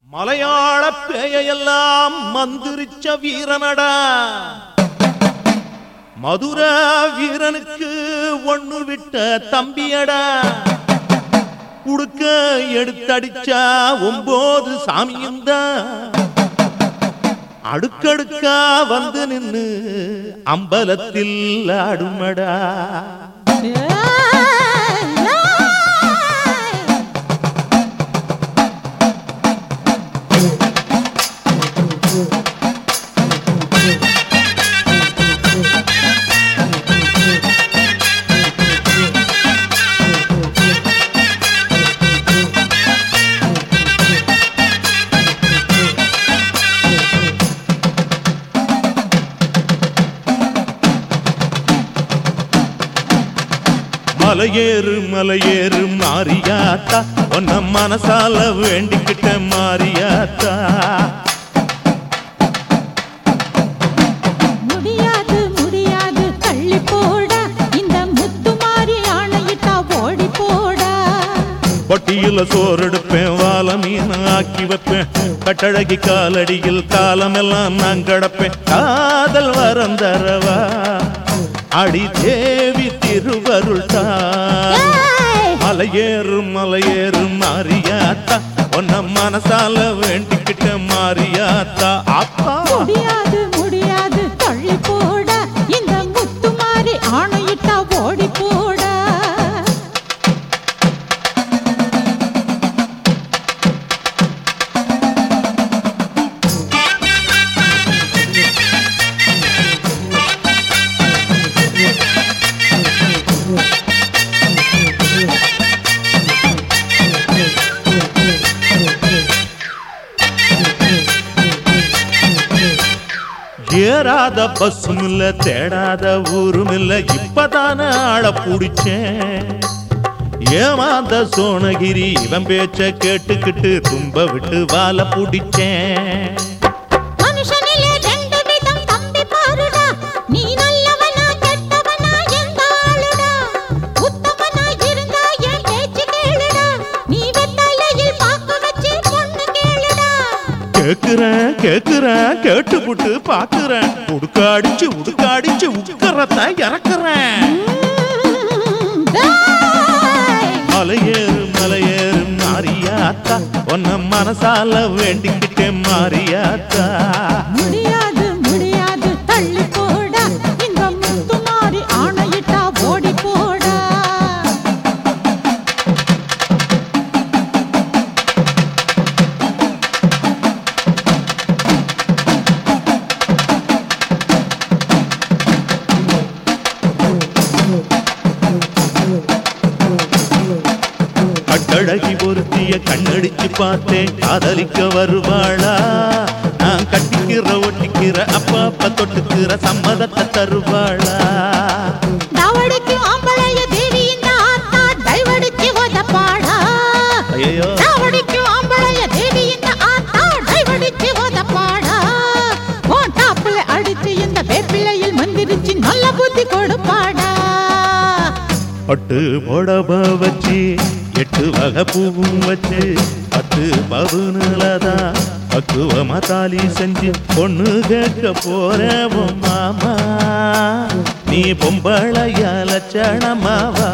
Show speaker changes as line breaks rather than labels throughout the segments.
மலையாள பேயெல்லாம் மந்திரிச்ச வீரனடா. மதுர வீரனுக்கு ஒண்ணு விட்ட தம்பியடா. குடுக்க எடுத்தடிச்சா 9 சாமியுந்தா. அடுக்கடுக்கா வந்து நின்னு அம்பலத்தில் ஆடுமடா. மலையேறு மலையேறு மாரியாத்தா, உன்ன மனசால வேண்டிக்கிட்ட மாரியாத்தா.
முடியாது முடியாது தள்ளி போடா, இந்த முத்து மாறி ஆணையிட்டா ஓடி போடா.
பொட்டியில சோறெடுப்பேன், வாழ மீன் ஆக்கி வைப்பேன், கட்டழகி காலடியில் காலமெல்லாம் நான் கடப்பேன். காதல் வரம் தரவா அடி தேவி திருவருள்தா. மலையேறு மலையேறு மாரியாத்தா, உன்ன மனசால வேண்டிக்கிட்ட மாரியாத்தா. அப்பா
முடியாது முடியாது தள்ளி போடா, இந்த முத்து மாறி ஆணையிட்டா ஓடி போடா.
ஏறாத பஸ்ஸும் இல்ல, தேடாத ஊரும் இல்ல, இப்பதான ஆள புடிச்சேன். ஏமாந்த சோனகிரி இவன் பேச்ச கேட்டுக்கிட்டு தும்ப விட்டு வாழ புடிச்சேன்.
மனுஷனிலே 2 விதம் தம்பி பாருடா, நீ நல்லவனா கெட்டவனா எந்த ஆளுடா. உத்தமனா இருந்தா என் பேச்சு கேளுடா, நீ வெத்தலையில் பாக்க வச்சு பொண்ணு கேளுடா.
கேக்குறேன் கேக்குறேன் கேட்டுப்புட்டு பாக்குறேன், உடுக்காடிச்சு உடுக்காடிச்சு உக்கறத இறக்குறேன். மலையேறு மலையேறு மாரியாத்தா, உன்ன மனசால வேண்டிக்கிட்டே மாரியாத்தா.
முடியாது முடியாது தள்ளி போடா, இந்த முத்து மாறி ஆணையிட்டா ஓடி போடா.
கட்டழகி பொருத்திய கண்ணடிச்சு பார்த்தேன், காதலிக்க வருவாளா? நான் கட்டிக்கிற ஒட்டிக்கிற அப்பா அப்பா தொட்டுக்கிற சம்மதத்தை தருவாளா?
தவடிக்கு ஆம்பளைய தேவி இந்த ஆத்தா, டைவடிச்சு ஓதப்பாடா.
ஐயோ
தவடிக்கு ஆம்பளைய தேவி இந்த ஆத்தா, டைவடிச்சு ஓதப்பாடா. உன் டாப்புல அடிச்சு இந்த வேப்பிலையில் மந்திரிச்சு நல்ல புத்தி கொடுப்பாடா.
பட்டு புடவ வச்சு 8 வகை பூவும் வச்சு 10 பவுனுலதான் பக்குவமா தாலி செஞ்சு பொண்ணு கேட்க போறேன் மாமா. நீ பொம்பளைய லட்சணமாவா?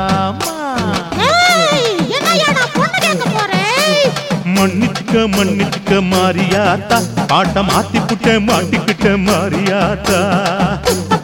என்னையாடா பொண்ணு கேட்க போறேன்?
மன்னிச்சுக்க மன்னிச்சுக்க மாரியாத்தா, பாட்ட மாத்தி புட்ட மாட்டிக்கிட்ட மாரியாத்தா.